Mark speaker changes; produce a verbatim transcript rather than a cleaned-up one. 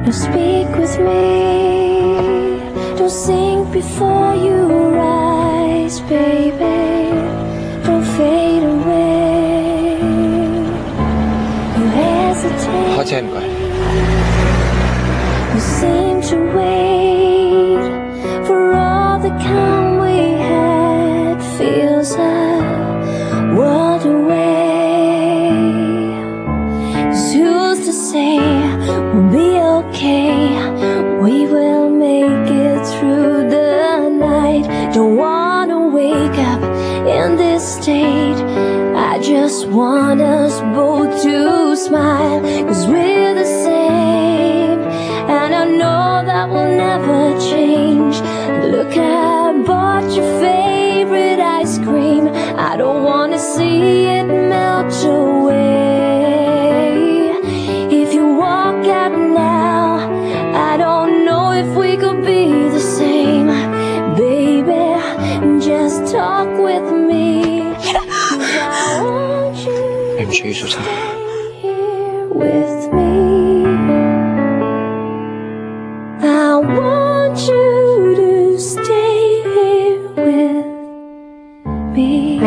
Speaker 1: Now speak with me. Don't sink before you rise, baby. Don't fade away. You hesitate.
Speaker 2: 好謝唔該。
Speaker 1: You seem to wait for all the calm we had. Feels a world away. 'Cause who's to say we'll be okay? We will make it through the night. Don't wanna wake up in this state. I just want us both to smile. 'Cause we're the same, and I know that will never change. Look, I bought your favorite ice cream. I don't wanna see it melt away. If you walk out now, I don't know if we could be the same. Baby, just talk with me.
Speaker 2: 對唔住，淑珍。
Speaker 1: With me, I want